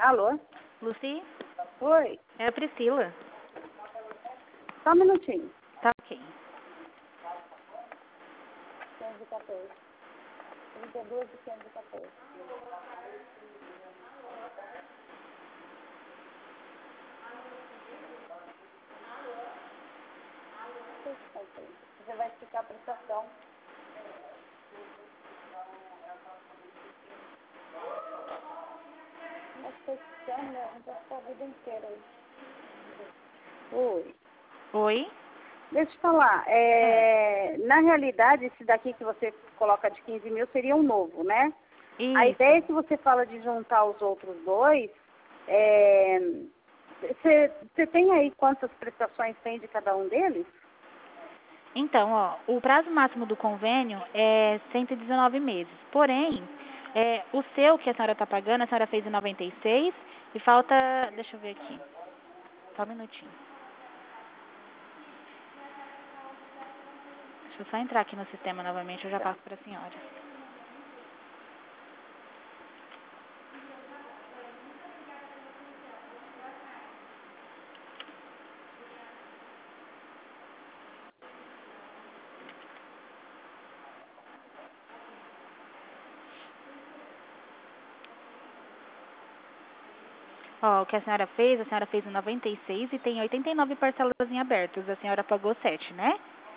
Alô? Lucy? Oi, É a Priscila. só um minutinho. Tá ok. 514. 32 e 514. Você vai explicar a prestação. Mas prestação, né? A gente vai ficar a vida inteira aí. Oi. Oi? Deixa eu te falar, na realidade, esse daqui que você coloca de 15 mil seria um novo, né? Isso. A ideia que você fala de juntar os outros dois, você tem aí quantas prestações tem de cada um deles? Então, ó, o prazo máximo do convênio é 119 meses. Porém, o seu que a senhora está pagando, a senhora fez em 96 e falta... Deixa eu ver aqui. Só um minutinho. Deixa eu só entrar aqui no sistema novamente, eu já passo para a senhora. Ó, o que a senhora fez em 96 e tem 89 parcelas em abertos. A senhora pagou 7, né?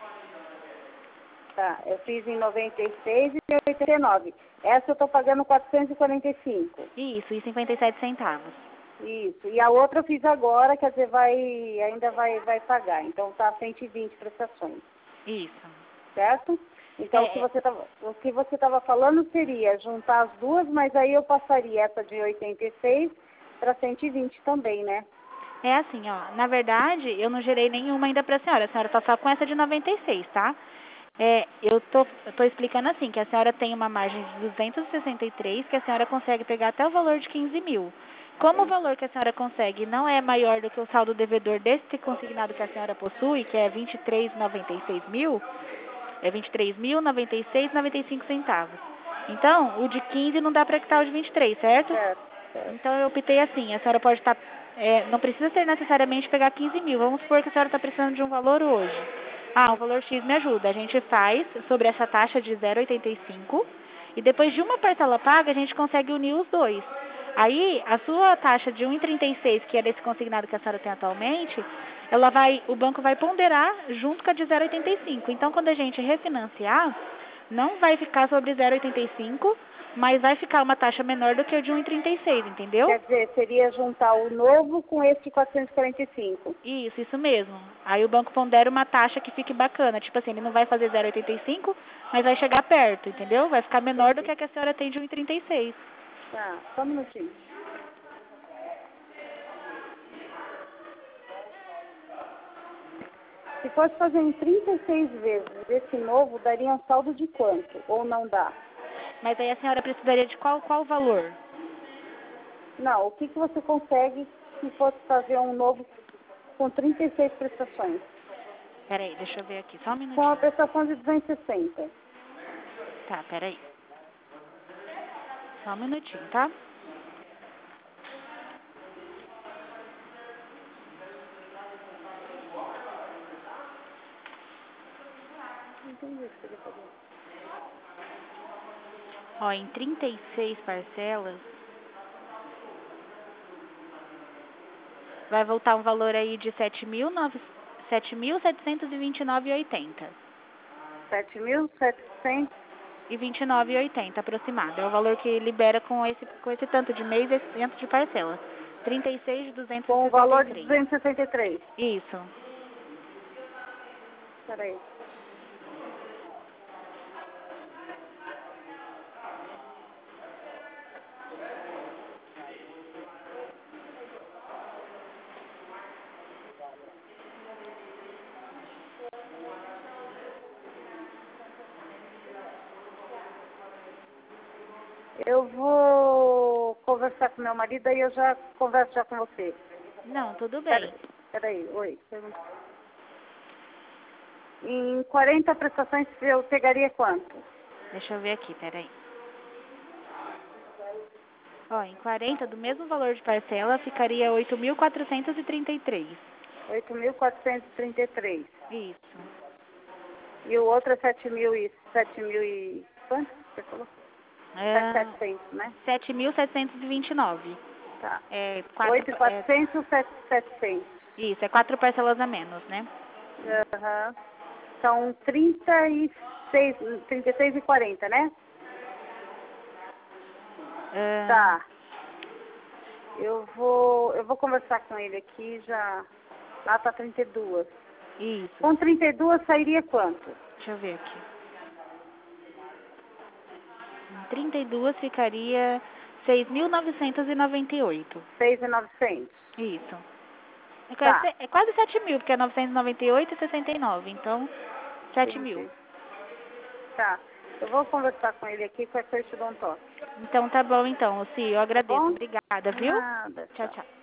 Tá, eu fiz em 96 e 89. Essa eu estou pagando 445. Isso, e 57 centavos. Isso. E a outra eu fiz agora, quer dizer, ainda vai pagar. Então tá 120 prestações, Isso. certo? Então o que você estava falando seria juntar as duas, mas aí eu passaria essa de 86 para 120 também, né? É assim, ó, na verdade, eu não gerei nenhuma ainda para a senhora tá só com essa de 96, tá? Eu tô explicando assim, que a senhora tem uma margem de 263, que a senhora consegue pegar até o valor de 15 mil. Como o valor que a senhora consegue não é maior do que o saldo devedor desse consignado que a senhora possui, que é 23,96 mil, é 23.096,95 centavos. Então, o de 15 não dá para quitar o de 23, certo? Certo. Então, eu optei assim, a senhora pode estar... não precisa ser necessariamente pegar 15 mil. Vamos supor que a senhora está precisando de um valor hoje. Ah, o valor X me ajuda. A gente faz sobre essa taxa de 0,85 e depois de uma parcela paga, a gente consegue unir os dois. Aí, a sua taxa de 1,36, que é desse consignado que a senhora tem atualmente, o banco vai ponderar junto com a de 0,85. Então, quando a gente refinanciar, não vai ficar sobre 0,85, mas vai ficar uma taxa menor do que o de 1,36, entendeu? Quer dizer, seria juntar o novo com esse de 445. Isso mesmo. Aí o banco pondera uma taxa que fique bacana. Tipo assim, ele não vai fazer 0,85, mas vai chegar perto, entendeu? Vai ficar menor do que a senhora tem de 1,36. Tá, só um minutinho. Se fosse fazer em 36 vezes esse novo, daria um saldo de quanto? Ou não dá? Mas aí a senhora precisaria de qual valor? Não, o que você consegue se fosse fazer um novo com 36 prestações? Peraí, deixa eu ver aqui, só um Com minutinho. a prestação de 260. Tá, peraí. Só um minutinho, tá? Não entendi o que você quer fazer. Ó, em 36 parcelas, vai voltar um valor aí de 7.729,80. 7.700. E 29,80 aproximado. É o valor que libera com esse tanto de mês, esse tanto de parcela. 36 de Com o valor de 263. 263. Isso. Peraí. Eu vou conversar com meu marido, aí eu já converso já com você. Não, tudo bem. Peraí, oi. Em 40 prestações eu pegaria quanto? Deixa eu ver aqui, peraí. Ó, em 40, do mesmo valor de parcela, ficaria 8.433. 8.433. Isso. E o outro é 7.000 e quanto você falou? 7.700, né? 7.729. Tá. É, 8.400, 7.700. Isso, é 4 parcelas a menos, né? Aham. São 36,40, né? Tá. Eu vou conversar com ele aqui já. Lá tá 32. Isso. Com 32 sairia quanto? Deixa eu ver aqui. Em 32 ficaria 6.998. 6.900. Isso. Tá. É quase 7.000, porque é 998 e 69. Então, 7.000. Entendi. Tá. Eu vou conversar com ele aqui, qualquer coisa eu te dou um toque. Então, tá bom, então, Lucy. Eu Tá agradeço. bom? Obrigada, viu? Nada. Tchau, tchau.